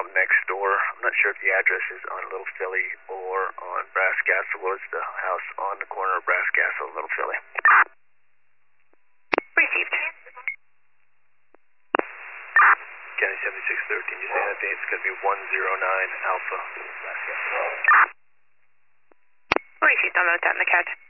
next door. I'm not sure if the address is on Little Philly or on Brass Castle. What is the house on the corner of Brass Castle and Little Philly? Received. County 7613, you say that it's going to be 109 Alpha. Brass Castle. Received. I'll note that in the CAD.